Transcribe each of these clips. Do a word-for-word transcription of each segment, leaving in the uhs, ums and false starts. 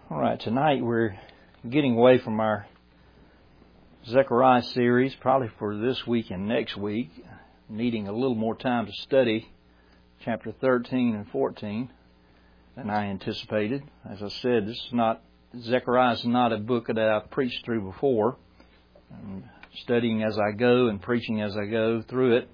All right, tonight we're getting away from our Zechariah series, probably for this week and next week, needing a little more time to study chapter thirteen and fourteen than I anticipated. As I said, this is not Zechariah is not a book that I've preached through before. I'm studying as I go and preaching as I go through it.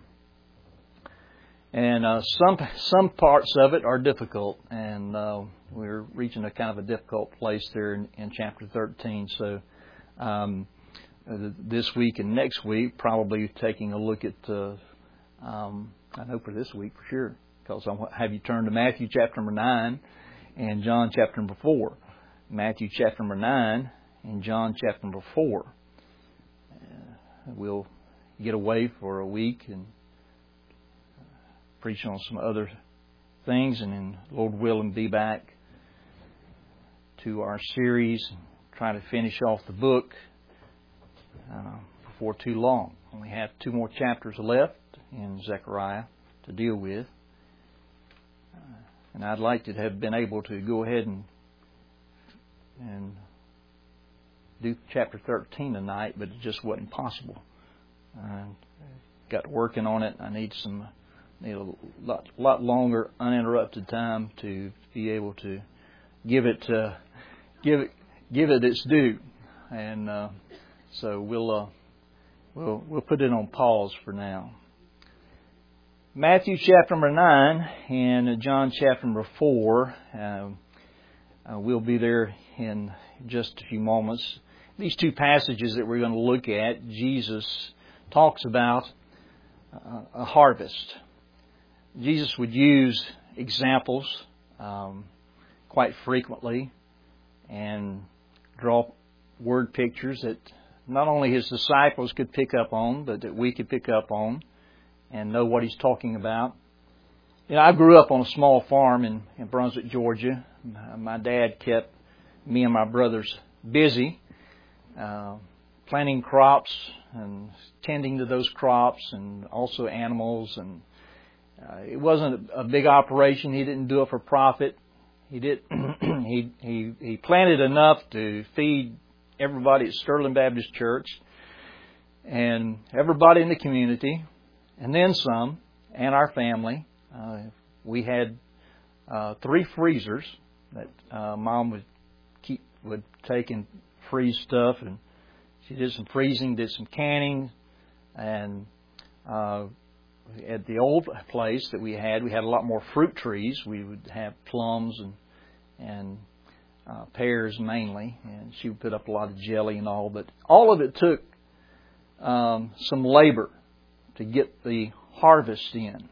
And uh, some some parts of it are difficult, and uh, we're reaching a kind of a difficult place there in, in chapter thirteen. So um, this week and next week, probably taking a look at, uh, um, I know for this week for sure, because I'll have you turn to Matthew chapter number nine and John chapter number four. Matthew chapter number nine and John chapter number four. Uh, we'll get away for a week and preach on some other things, and then Lord willing be back to our series and try to finish off the book uh, before too long. Only have two more chapters left in Zechariah to deal with, uh, and I'd like to have been able to go ahead and and do chapter thirteen tonight, but it just wasn't possible. I got working on it. I need some. Need a lot, lot longer uninterrupted time to be able to give it, uh, give it, give it its due, and uh, so we'll uh, we'll we'll put it on pause for now. Matthew chapter number nine and John chapter number four. Uh, uh, we'll be there in just a few moments. These two passages that we're going to look at, Jesus talks about uh, a harvest. Jesus would use examples um, quite frequently and draw word pictures that not only His disciples could pick up on, but that we could pick up on and know what He's talking about. You know, I grew up on a small farm in, in Brunswick, Georgia. My dad kept me and my brothers busy uh, planting crops and tending to those crops, and also animals. And Uh, it wasn't a big operation. He didn't do it for profit. He did. he he he planted enough to feed everybody at Sterling Baptist Church and everybody in the community, and then some, and our family. Uh, we had uh, three freezers that uh, Mom would keep would take and freeze stuff, and she did some freezing, did some canning, and. Uh, At the old place that we had, we had a lot more fruit trees. We would have plums and and uh, pears mainly, and she would put up a lot of jelly and all. But all of it took um, some labor to get the harvest in.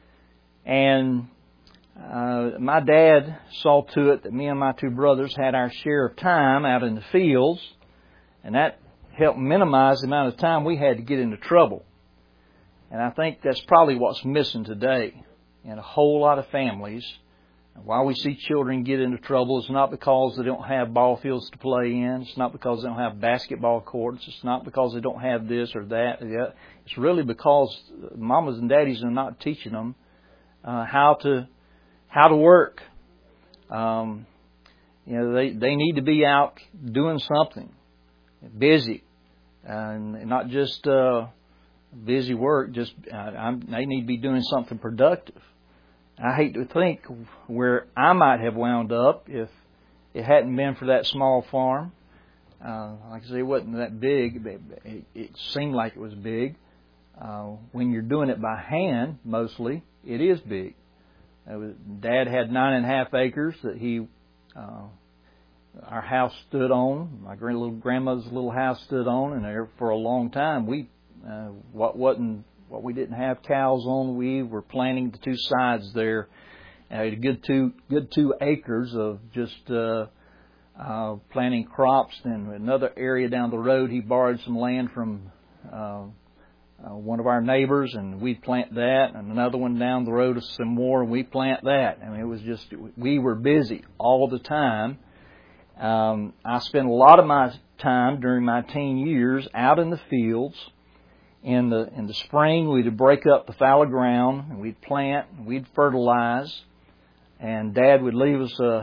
And uh, my dad saw to it that me and my two brothers had our share of time out in the fields, and that helped minimize the amount of time we had to get into trouble. And I think that's probably what's missing today in a whole lot of families. Why we see children get into trouble is not because they don't have ball fields to play in. It's not because they don't have basketball courts. It's not because they don't have this or that. It's really because mamas and daddies are not teaching them uh, how to how to work. Um, you know, they they need to be out doing something, busy, and not just. Uh, Busy work, just uh, I'm, they need to be doing something productive. I hate to think where I might have wound up if it hadn't been for that small farm. Uh, like I say, it wasn't that big, but it, it seemed like it was big. Uh, when you're doing it by hand, mostly, it is big. It was, Dad had nine and a half acres that he, uh, our house stood on. My grand, little grandmother's little house stood on, and there for a long time we. Uh, what wasn't what we didn't have cows on, we were planting the two sides there. Uh, a good two good two acres of just uh, uh, planting crops. Then another area down the road, he borrowed some land from uh, uh, one of our neighbors, and we'd plant that. And another one down the road, some more, and we plant that. I mean, it was just we were busy all the time. Um, I spent a lot of my time during my teen years out in the fields. In the in the spring, we'd break up the fallow ground, and we'd plant, and we'd fertilize, and Dad would leave us a,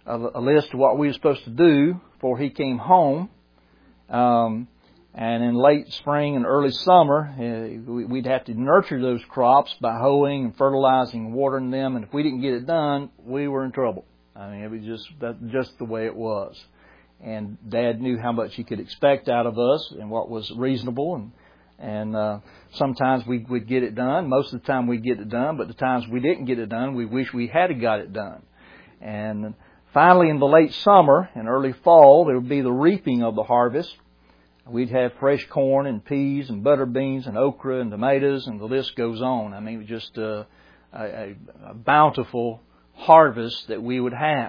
a, a list of what we were supposed to do before he came home. Um, and in late spring and early summer, uh, we'd have to nurture those crops by hoeing and fertilizing and watering them. And if we didn't get it done, we were in trouble. I mean, it was just that's just the way it was. And Dad knew how much he could expect out of us and what was reasonable. And and uh, sometimes we would get it done. Most of the time we'd get it done. But the times we didn't get it done, we wish we had got it done. And finally, in the late summer and early fall, there would be the reaping of the harvest. We'd have fresh corn and peas and butter beans and okra and tomatoes, and the list goes on. I mean, just a, a, a bountiful harvest that we would have.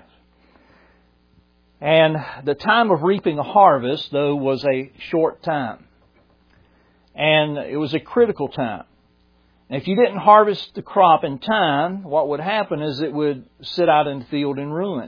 And the time of reaping a harvest, though, was a short time. And it was a critical time. And if you didn't harvest the crop in time, what would happen is it would sit out in the field and ruin.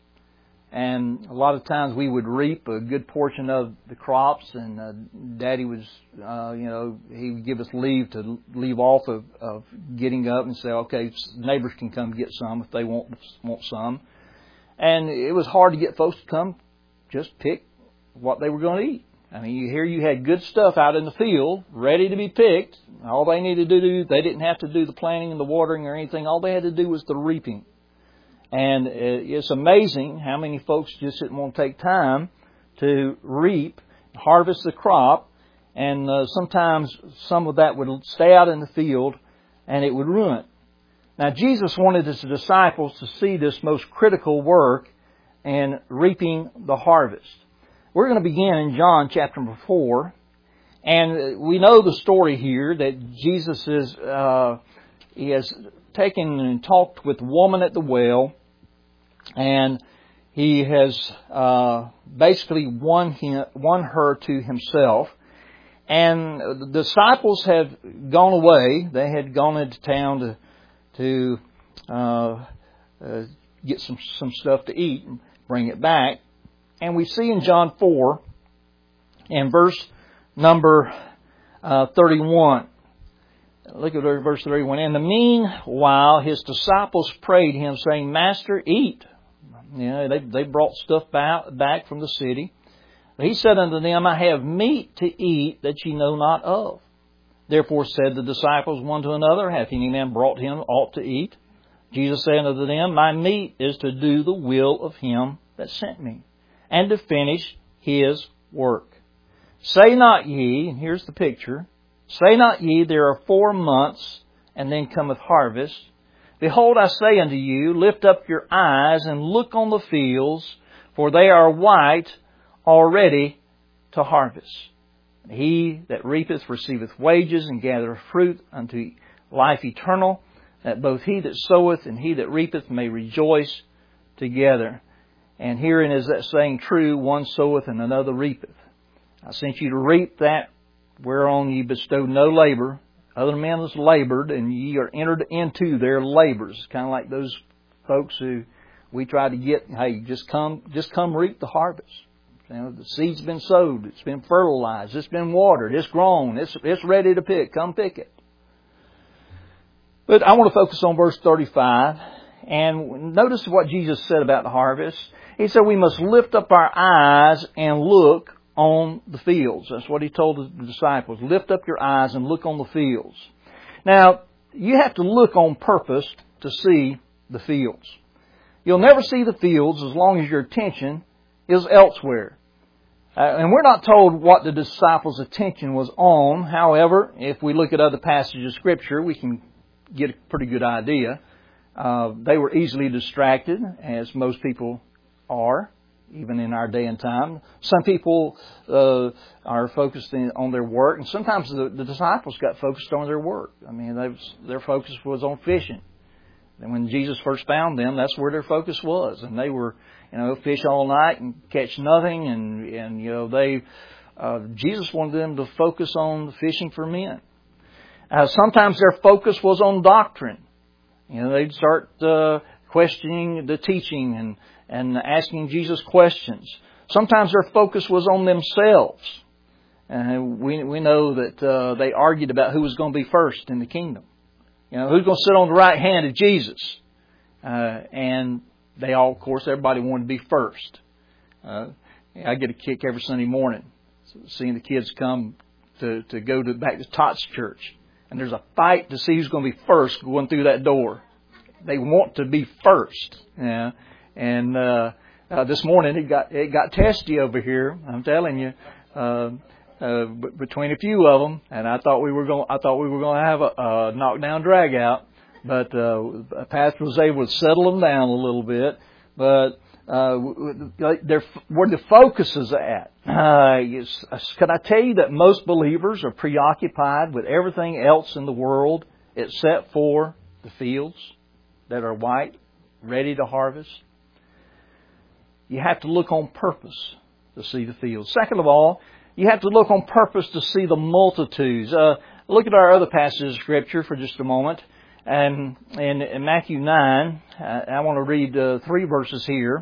And a lot of times we would reap a good portion of the crops, and uh, Daddy was, uh, you know, he would give us leave to leave off of, of getting up and say, okay, neighbors can come get some if they want want some. And it was hard to get folks to come just pick what they were going to eat. I mean, you hear you had good stuff out in the field, ready to be picked. All they needed to do, they didn't have to do the planting and the watering or anything. All they had to do was the reaping. And it's amazing how many folks just didn't want to take time to reap, harvest the crop, and uh, sometimes some of that would stay out in the field and it would ruin. Now, Jesus wanted His disciples to see this most critical work in reaping the harvest. We're going to begin in John chapter number four, and we know the story here that Jesus is uh, he has taken and talked with the woman at the well, and he has uh, basically won him, won her to himself. And the disciples have gone away. They had gone into town to to uh, uh, get some some stuff to eat and bring it back. And we see in John four, in verse number uh, thirty-one. Look at verse thirty-one. In the meanwhile, His disciples prayed Him, saying, Master, eat. You know, they, they brought stuff back, back from the city. But He said unto them, I have meat to eat that ye know not of. Therefore said the disciples one to another, Hath any man brought Him aught to eat? Jesus said unto them, My meat is to do the will of Him that sent me, and to finish His work. Say not ye, and here's the picture, say not ye, there are four months, and then cometh harvest. Behold, I say unto you, lift up your eyes, and look on the fields, for they are white already to harvest. He that reapeth receiveth wages, and gathereth fruit unto life eternal, that both he that soweth and he that reapeth may rejoice together. And herein is that saying true, one soweth and another reapeth. I sent you to reap that whereon ye bestowed no labor. Other men has labored, and ye are entered into their labors. Kind of like those folks who we try to get, hey, just come, just come reap the harvest. You know, the seed's been sowed, it's been fertilized, it's been watered, it's grown, it's it's ready to pick. Come pick it. But I want to focus on verse thirty-five, and notice what Jesus said about the harvest. He said we must lift up our eyes and look on the fields. That's what He told the disciples. Lift up your eyes and look on the fields. Now, you have to look on purpose to see the fields. You'll never see the fields as long as your attention is elsewhere. Uh, and we're not told what the disciples' attention was on. However, if we look at other passages of Scripture, we can get a pretty good idea. Uh, they were easily distracted, as most people are, even in our day and time. Some people uh, are focused in, on their work, and sometimes the, the disciples got focused on their work. I mean, they was, their focus was on fishing. And when Jesus first found them, that's where their focus was. And they were, you know, fish all night and catch nothing. And, and you know, they, uh, Jesus wanted them to focus on fishing for men. Uh, sometimes their focus was on doctrine. You know, they'd start uh, questioning the teaching and, and asking Jesus questions. Sometimes their focus was on themselves. And we we know that uh, they argued about who was going to be first in the kingdom. You know, who's going to sit on the right hand of Jesus? Uh, and they all, of course, everybody wanted to be first. Uh, I get a kick every Sunday morning seeing the kids come to, to go to back to Tots Church. And there's a fight to see who's going to be first going through that door. They want to be first. Yeah. And uh, uh, this morning it got it got testy over here. I'm telling you, uh, uh, b- between a few of them, and I thought we were going. I thought we were going to have a, a knockdown drag out, but uh, Pastor was able to settle them down a little bit. But uh, they're, where the focus is at. Uh, can I tell you that most believers are preoccupied with everything else in the world except for the fields that are white, ready to harvest? You have to look on purpose to see the fields. Second of all, you have to look on purpose to see the multitudes. Uh, look at our other passages of Scripture for just a moment. And in, in Matthew nine, uh, I want to read uh, three verses here.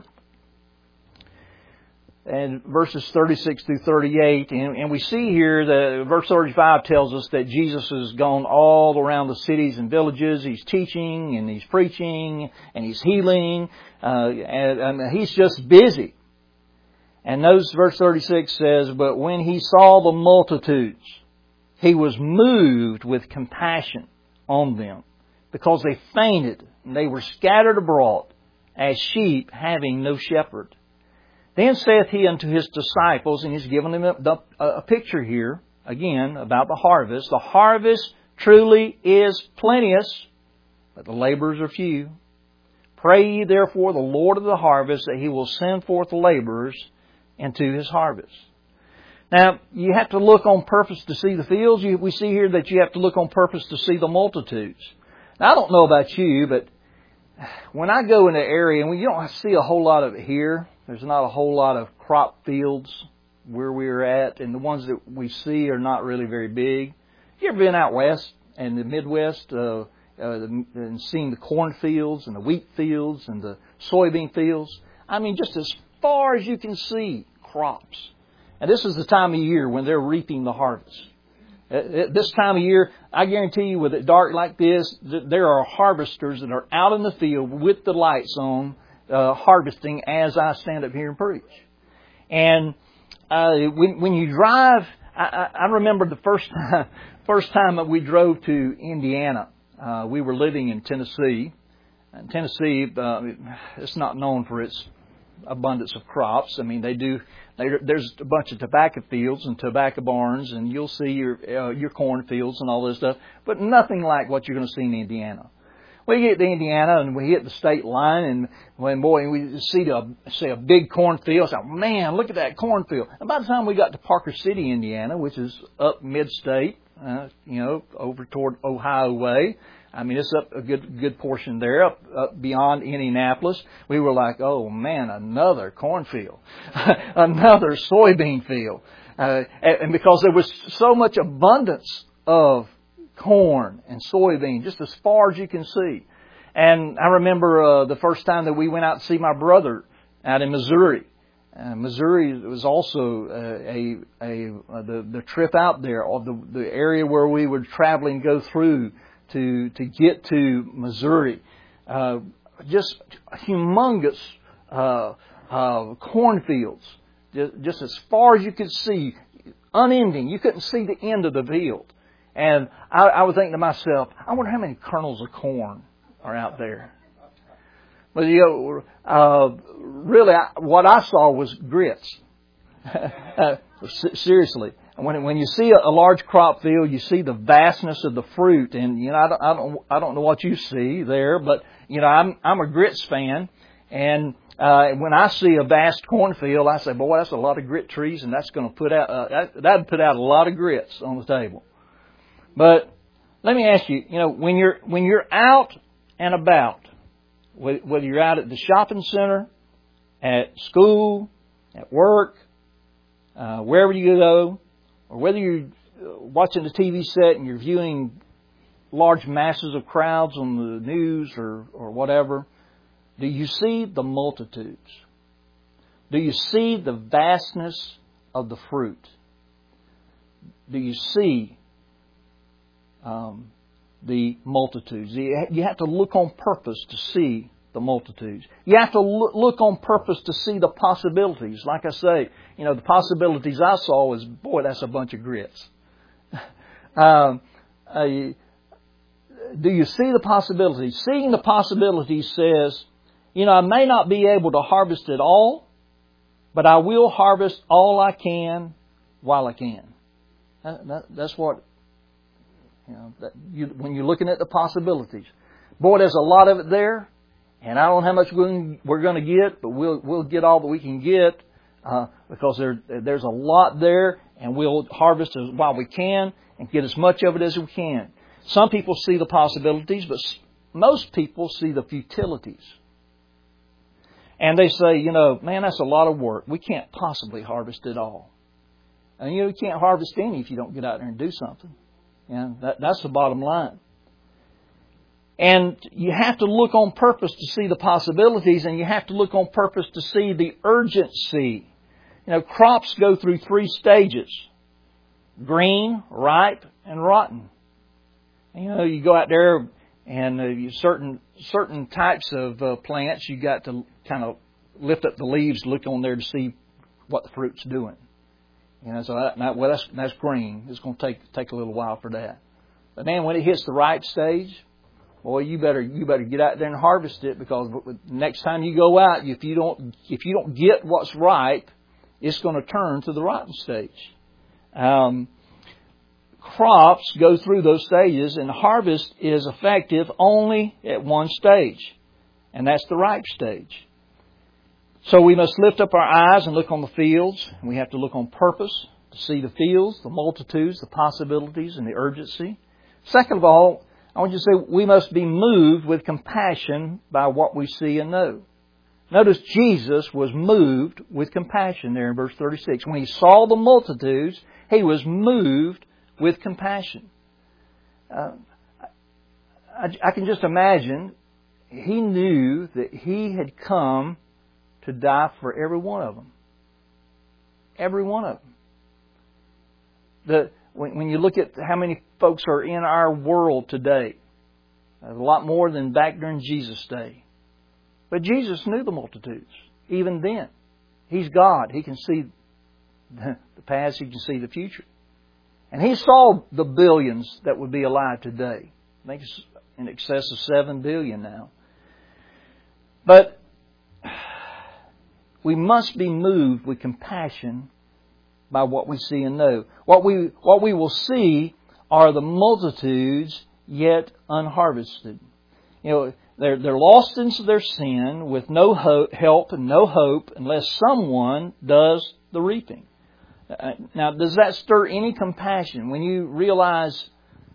And verses thirty-six through thirty-eight. And, and we see here that verse thirty-five tells us that Jesus has gone all around the cities and villages. He's teaching and he's preaching and he's healing. Uh, and, and he's just busy. And notice verse thirty-six says, "But when he saw the multitudes, he was moved with compassion on them, because they fainted and they were scattered abroad as sheep having no shepherd. Then saith he unto his disciples," and he's given them a, a picture here, again, about the harvest. "The harvest truly is plenteous, but the laborers are few. Pray ye therefore the Lord of the harvest that he will send forth laborers into his harvest." Now, you have to look on purpose to see the fields. You, we see here that you have to look on purpose to see the multitudes. Now, I don't know about you, but when I go in the area, and we, you don't see a whole lot of it here. There's not a whole lot of crop fields where we're at, and the ones that we see are not really very big. You ever been out west and the Midwest uh, uh, and seen the corn fields and the wheat fields and the soybean fields? I mean, just as far as you can see, crops. And this is the time of year when they're reaping the harvest. At this time of year, I guarantee you, with it dark like this, there are harvesters that are out in the field with the lights on, uh, harvesting as I stand up here and preach. And uh, when, when you drive, I, I remember the first time, first time that we drove to Indiana. Uh, we were living in Tennessee. And Tennessee, uh, it's not known for its abundance of crops. I mean, they do. They, there's a bunch of tobacco fields and tobacco barns, and you'll see your uh, your corn fields and all this stuff, but nothing like what you're going to see in Indiana. We get to Indiana and we hit the state line, and when boy we see a see a big cornfield. It's like, man, look at that cornfield. And by the time we got to Parker City, Indiana, which is up mid-state, uh, you know, over toward Ohio way. I mean, it's up a good good portion there, up, up beyond Indianapolis. We were like, oh, man, another cornfield, another soybean field. Uh, and because there was so much abundance of corn and soybean, just as far as you can see. And I remember uh, the first time that we went out to see my brother out in Missouri. Uh, Missouri was also uh, a, a uh, the, the trip out there, or the, the area where we would travel and go through to to get to Missouri. Uh, just humongous uh, uh, cornfields, just, just as far as you could see, unending. You couldn't see the end of the field. And I, I was thinking to myself, I wonder how many kernels of corn are out there. But you know, uh, really, I, what I saw was grits. uh, seriously. When when you see a, a large crop field, you see the vastness of the fruit, and you know I don't I don't I don't know what you see there, but you know I'm I'm a grits fan, and uh, when I see a vast cornfield, I say, boy, that's a lot of grit trees, and that's going to put out uh, that that'd put out a lot of grits on the table. But let me ask you, you know, when you're when you're out and about, whether you're out at the shopping center, at school, at work, uh, wherever you go, or whether you're watching the T V set and you're viewing large masses of crowds on the news or, or whatever, do you see the multitudes? Do you see the vastness of the fruit? Do you see um, the multitudes? You have to look on purpose to see the multitudes. You have to look on purpose to see the possibilities. Like I say, you know, the possibilities I saw was, boy, that's a bunch of grits. um, uh, do you see the possibilities? Seeing the possibilities says, you know, I may not be able to harvest it all, but I will harvest all I can while I can. That, that, that's what, you know, that you, when you're looking at the possibilities. Boy, there's a lot of it there, and I don't know how much we're going to get, but we'll we'll get all that we can get uh, because there there's a lot there, and we'll harvest as, while we can and get as much of it as we can. Some people see the possibilities, but most people see the futilities. And they say, you know, man, that's a lot of work. We can't possibly harvest it all. And you know, you can't harvest any if you don't get out there and do something. And that, that's the bottom line. And you have to look on purpose to see the possibilities, and you have to look on purpose to see the urgency. You know, crops go through three stages: green, ripe, and rotten. And, you know, you go out there and uh, you certain certain types of uh, plants, you got to kind of lift up the leaves, look on there to see what the fruit's doing. You know, so that, that, well, that's that's green. It's going to take take a little while for that. But man, when it hits the ripe stage, boy, you better you better get out there and harvest it, because next time you go out, if you don't if you don't get what's ripe, it's going to turn to the rotten stage. Um, crops go through those stages, and harvest is effective only at one stage, and that's the ripe stage. So we must lift up our eyes and look on the fields. We have to look on purpose to see the fields, the multitudes, the possibilities, and the urgency. Second of all, I want you to say we must be moved with compassion by what we see and know. Notice Jesus was moved with compassion there in verse thirty-six. When He saw the multitudes, He was moved with compassion. Uh, I, I can just imagine He knew that He had come to die for every one of them. Every one of them. The, when, when you look at how many folks are in our world today, a lot more than back during Jesus' day. But Jesus knew the multitudes, even then. He's God. He can see the past. He can see the future. And He saw the billions that would be alive today. I think it's in excess of seven billion now. But we must be moved with compassion by what we see and know. What we what we will see are the multitudes yet unharvested. You know, they're they're lost into their sin with no hope, help and no hope unless someone does the reaping. Uh, now, does that stir any compassion when you realize?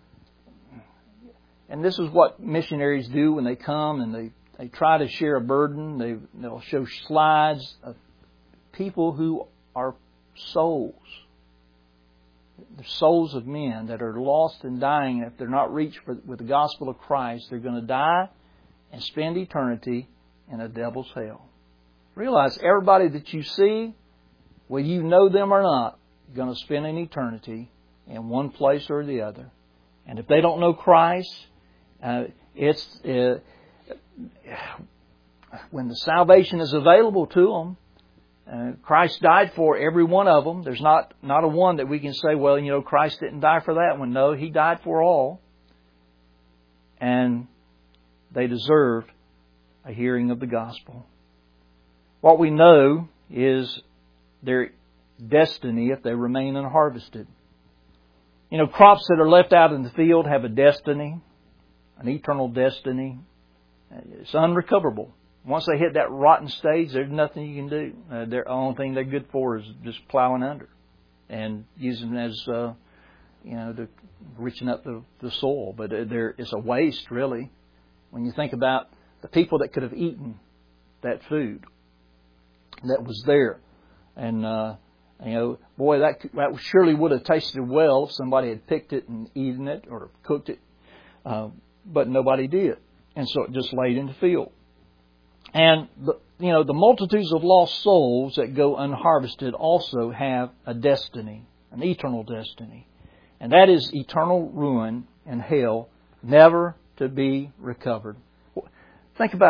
And this is what missionaries do when they come and they. They try to share a burden. They, they'll show slides of people who are souls. They're souls of men that are lost and dying. If they're not reached for, with the gospel of Christ, they're going to die and spend eternity in a devil's hell. Realize everybody that you see, whether you know them or not, you're going to spend an eternity in one place or the other. And if they don't know Christ, uh, it's... Uh, when the salvation is available to them, uh, Christ died for every one of them. There's not, not a one that we can say, well, you know, Christ didn't die for that one. No, He died for all. And they deserved a hearing of the gospel. What we know is their destiny if they remain unharvested. You know, crops that are left out in the field have a destiny, an eternal destiny. It's unrecoverable. Once they hit that rotten stage, there's nothing you can do. Uh, the only thing they're good for is just plowing under and using them as, uh, you know, to riching up the, the soil. But there, it's a waste, really, when you think about the people that could have eaten that food that was there. And, uh, you know, boy, that, that surely would have tasted well if somebody had picked it and eaten it or cooked it. Uh, but nobody did. And so it just laid in the field. And, the, you know, the multitudes of lost souls that go unharvested also have a destiny, an eternal destiny. And that is eternal ruin and hell, never to be recovered. Think about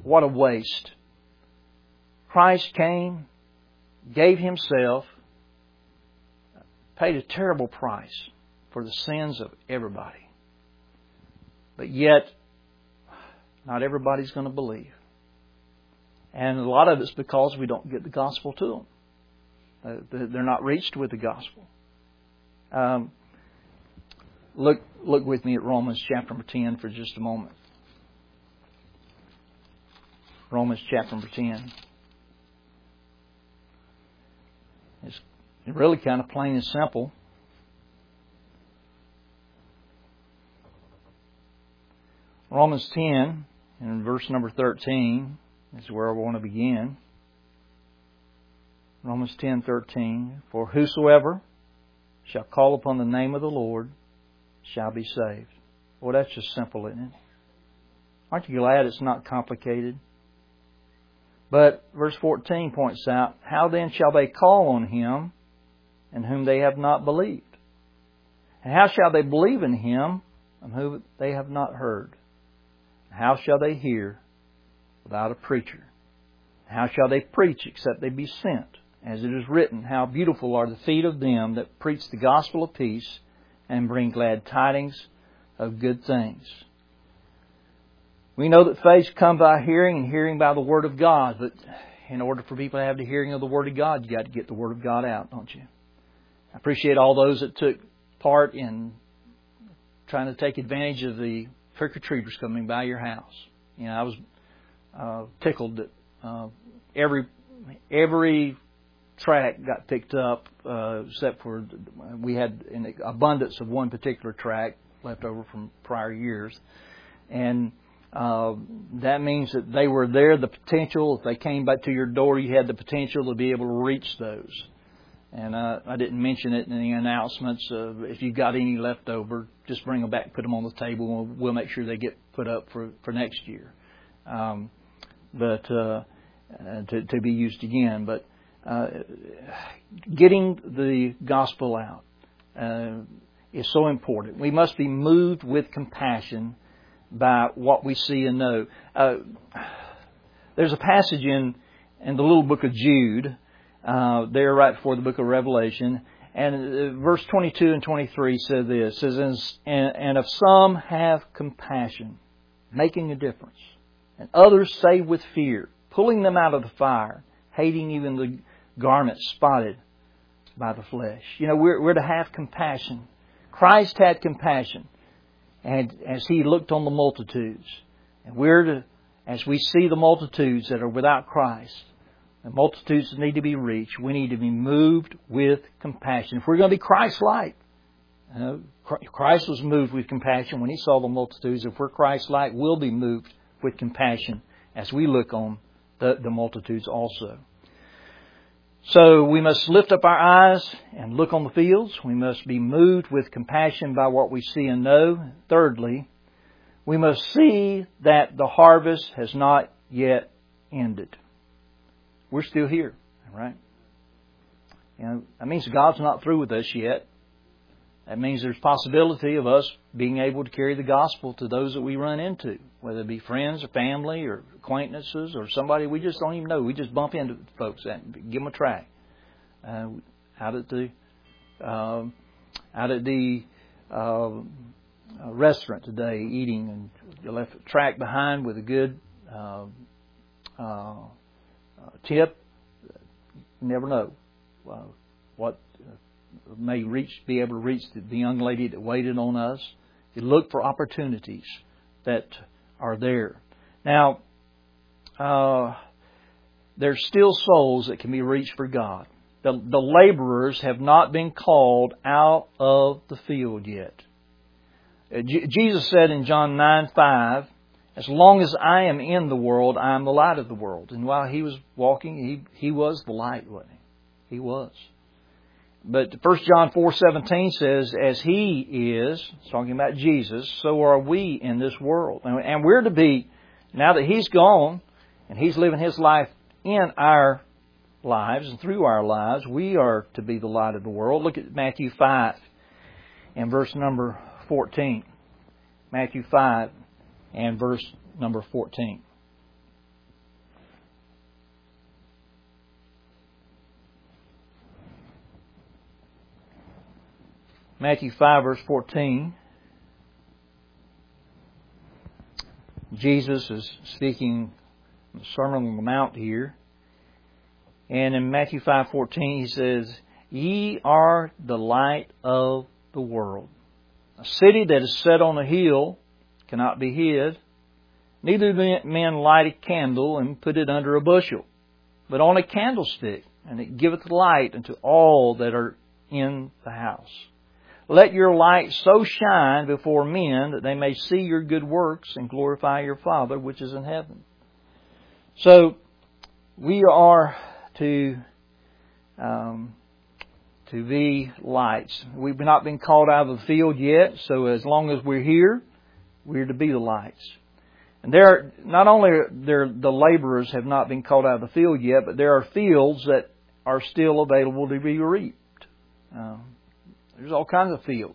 what a waste. Christ came, gave Himself, paid a terrible price for the sins of everybody. But yet, not everybody's going to believe. And a lot of it's because we don't get the gospel to them. Uh, they're not reached with the gospel. Um, look, look with me at Romans chapter number ten for just a moment. Romans chapter number ten. It's really kind of plain and simple. Romans ten, and verse number thirteen is where I want to begin. Romans ten thirteen. For whosoever shall call upon the name of the Lord shall be saved. Well, that's just simple, isn't it? Aren't you glad it's not complicated? But verse fourteen points out, how then shall they call on Him in whom they have not believed? And how shall they believe in Him of whom they have not heard? How shall they hear without a preacher? How shall they preach except they be sent? As it is written, how beautiful are the feet of them that preach the gospel of peace and bring glad tidings of good things. We know that faith comes by hearing and hearing by the Word of God. But in order for people to have the hearing of the Word of God, you got to get the Word of God out, don't you? I appreciate all those that took part in trying to take advantage of the trick-or-treaters coming by your house. You know, I was uh, tickled that uh, every every tract got picked up, uh, except for we had an abundance of one particular tract left over from prior years, and uh, that means that they were there. The potential, if they came back to your door, you had the potential to be able to reach those. And uh, I didn't mention it in the announcements. Uh, if you've got any left over, just bring them back, put them on the table, and we'll, we'll make sure they get put up for, for next year. Um, but uh, uh, to, to be used again. But uh, getting the gospel out uh, is so important. We must be moved with compassion by what we see and know. Uh, there's a passage in, in the little book of Jude, Uh, there right before the book of Revelation. And uh, verse twenty-two and twenty-three says this, says, and, and if some have compassion, making a difference, and others save with fear, pulling them out of the fire, hating even the garment spotted by the flesh. You know, we're, we're to have compassion. Christ had compassion, and as He looked on the multitudes. And we're to, as we see the multitudes that are without Christ, the multitudes need to be reached. We need to be moved with compassion. If we're going to be Christ-like, you know, Christ was moved with compassion when He saw the multitudes. If we're Christ-like, we'll be moved with compassion as we look on the, the multitudes also. So we must lift up our eyes and look on the fields. We must be moved with compassion by what we see and know. Thirdly, we must see that the harvest has not yet ended. We're still here, right? You know, that means God's not through with us yet. That means there's possibility of us being able to carry the gospel to those that we run into, whether it be friends or family or acquaintances or somebody we just don't even know. We just bump into folks and give them a tract. Uh, out at the uh, out at the uh, restaurant today, eating, and you left a tract behind with a good uh, uh, tip. You never know uh, what uh, may reach, be able to reach the, the young lady that waited on us. You look for opportunities that are there. Now, uh, there's still souls that can be reached for God. The, the laborers have not been called out of the field yet. Uh, J- Jesus said in John nine five, as long as I am in the world, I am the light of the world. And while He was walking, He, he was the light, wasn't He? He was. But First John four seventeen says, as He is, talking about Jesus, so are we in this world. And, and we're to be, now that He's gone, and He's living His life in our lives and through our lives, we are to be the light of the world. Look at Matthew five and verse number fourteen. Matthew five and verse number fourteen. Matthew five, verse fourteen. Jesus is speaking the Sermon on the Mount here. And in Matthew five fourteen he says, "Ye are the light of the world. A city that is set on a hill cannot be hid. Neither do men light a candle and put it under a bushel, but on a candlestick, and it giveth light unto all that are in the house. Let your light so shine before men that they may see your good works and glorify your Father which is in heaven." So we are to um, to be lights. We've not been called out of the field yet, so as long as we're here, we're to be the lights. And there, are, not only are there the laborers have not been called out of the field yet, but there are fields that are still available to be reaped. Um, there's all kinds of fields,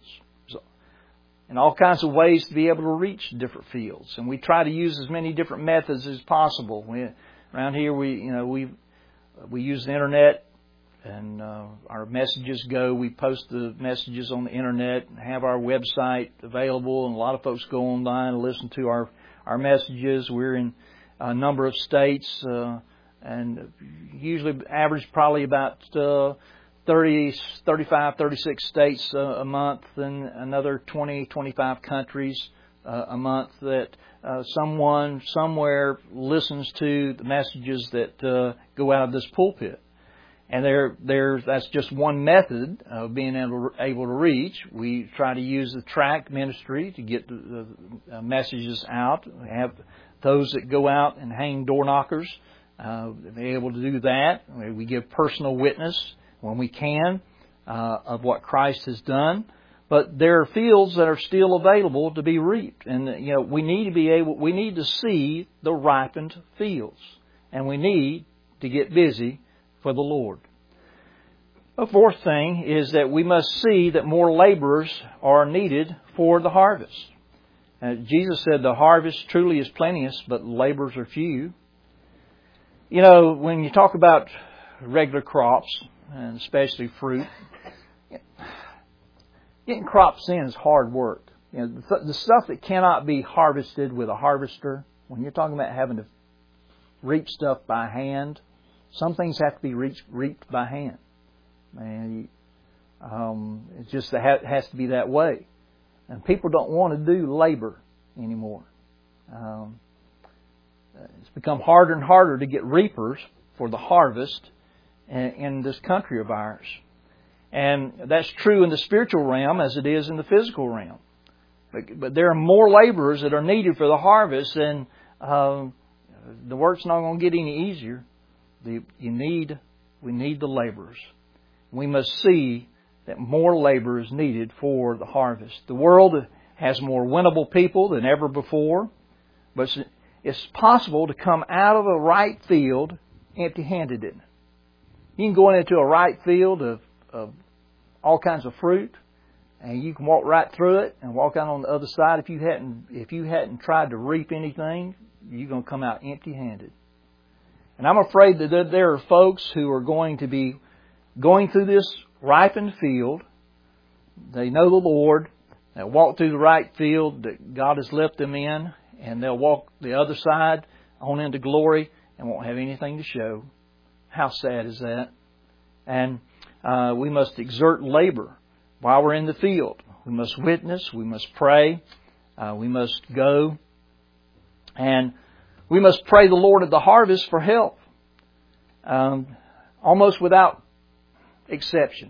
and all kinds of ways to be able to reach different fields. And we try to use as many different methods as possible. We, around here, we you know we we use the internet, and uh, our messages go. We post the messages on the internet and have our website available. And a lot of folks go online and listen to our our messages. We're in a number of states, uh, and usually average probably about uh, thirty, thirty-five, thirty-six states uh, a month, and another twenty, twenty-five countries uh, a month that uh, someone somewhere listens to the messages that uh, go out of this pulpit. And there, there, that's just one method of being able, able to reach. We try to use the tract ministry to get the, the messages out. We have those that go out and hang door knockers. Uh, they're able to do that. We give personal witness when we can uh, of what Christ has done. But there are fields that are still available to be reaped, and you know we need to be able. We need to see the ripened fields, and we need to get busy for the Lord. The fourth thing is that we must see that more laborers are needed for the harvest. Uh, Jesus said the harvest truly is plenteous, but laborers are few. You know, when you talk about regular crops, and especially fruit, getting crops in is hard work. You know, the, the stuff that cannot be harvested with a harvester, when you're talking about having to reap stuff by hand, some things have to be reached, reaped by hand. And um, it's just it has to be that way. And people don't want to do labor anymore. Um, it's become harder and harder to get reapers for the harvest in, in this country of ours. And that's true in the spiritual realm as it is in the physical realm. But, but there are more laborers that are needed for the harvest, and uh, the work's not going to get any easier. The, you need, we need the laborers. We must see that more labor is needed for the harvest. The world has more winnable people than ever before, but it's, it's possible to come out of a ripe field empty-handed, isn't it? You can go into a ripe field of, of all kinds of fruit, and you can walk right through it and walk out on the other side. If you hadn't, if you hadn't tried to reap anything, you're going to come out empty-handed. And I'm afraid that there are folks who are going to be going through this ripened field. They know the Lord. They'll walk through the ripe field that God has left them in, and they'll walk the other side on into glory and won't have anything to show. How sad is that? And uh, we must exert labor while we're in the field. We must witness. We must pray. Uh, we must go. And we must pray the Lord of the harvest for help. Um, almost without exception.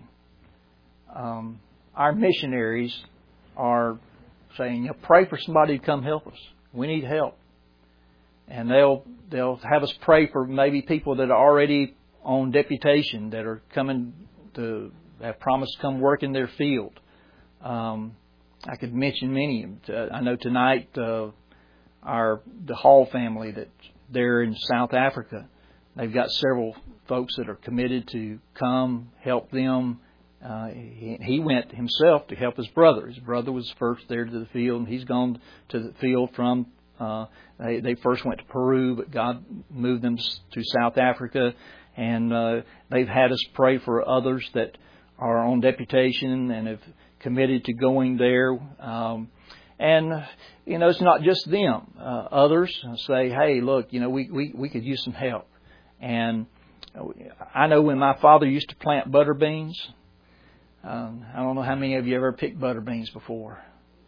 Um, our missionaries are saying, you know, pray for somebody to come help us. We need help. And they'll they'll have us pray for maybe people that are already on deputation, that are coming to have promised to come work in their field. Um, I could mention many. Uh, I know tonight uh, our the Hall family that they're in South Africa. They've got several folks that are committed to come help them. Uh, he, he went himself to help his brother. His brother was first there to the field, and he's gone to the field from. Uh, they, they first went to Peru, but God moved them to South Africa, and uh, they've had us pray for others that are on deputation and have committed to going there. Um, and, you know, it's not just them. Uh, others say, hey, look, you know, we, we, we could use some help. And I know when my father used to plant butter beans, um, I don't know how many of you ever picked butter beans before.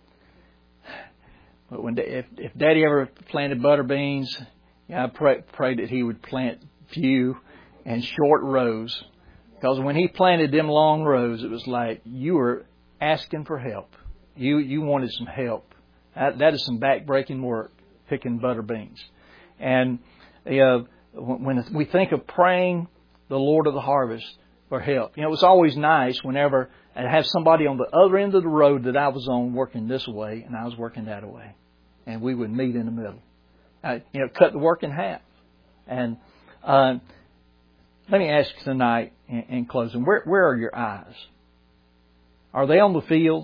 But when if, if Daddy ever planted butter beans, yeah, I pray, prayed that he would plant few and short rows. Because when he planted them long rows, it was like you were asking for help. You you wanted some help. That, that is some back-breaking work, picking butter beans. And uh, when we think of praying the Lord of the harvest for help, you know, it was always nice whenever I'd have somebody on the other end of the road that I was on working this way and I was working that way. And we would meet in the middle. Uh, you know, cut the work in half. And uh, let me ask you tonight in, in closing, where, where are your eyes? Are they on the fields?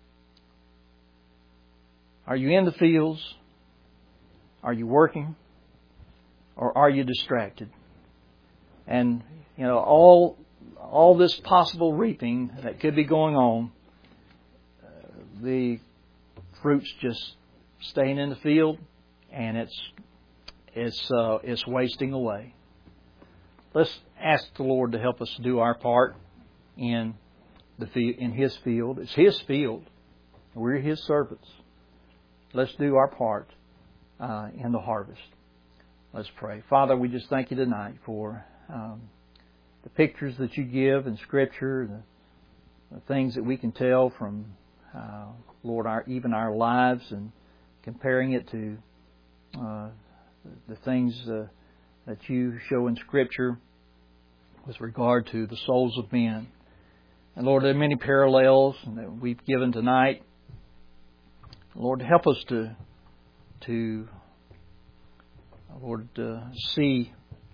Are you in the fields? Are you working? Or are you distracted? And, you know, all all this possible reaping that could be going on, uh, the fruit's just staying in the field, and it's it's uh, it's wasting away. Let's ask the Lord to help us do our part in the field, in His field. It's His field. We're His servants. Let's do our part uh, in the harvest. Let's pray. Father, we just thank You tonight for um, the pictures that You give in Scripture, the, the things that we can tell from, uh, Lord, our even our lives, and comparing it to uh, the things uh, that You show in Scripture with regard to the souls of men. And Lord, there are many parallels that we've given tonight. Lord, help us to, to Lord, uh, see,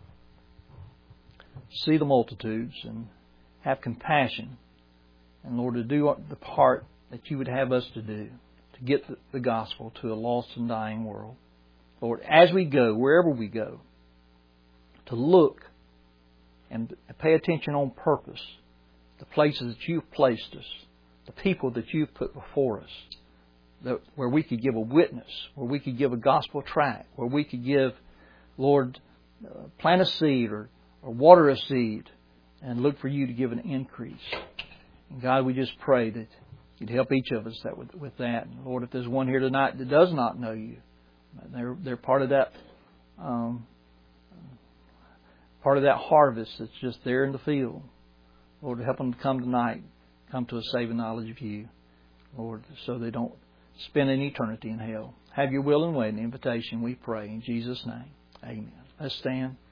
see the multitudes and have compassion. And Lord, to do the part that You would have us to do, to get the, the gospel to a lost and dying world. Lord, as we go, wherever we go, to look and pay attention on purpose, the places that You've placed us, the people that You've put before us, that where we could give a witness, where we could give a gospel tract, where we could give, Lord, uh, plant a seed or, or water a seed and look for You to give an increase. And God, we just pray that You'd help each of us that with, with that. And Lord, if there's one here tonight that does not know You, they're they're part of that um, part of that harvest that's just there in the field. Lord, help them to come tonight, come to a saving knowledge of You, Lord, so they don't spend an eternity in hell. Have Your will and way in the invitation, we pray in Jesus' name. Amen. Let's stand.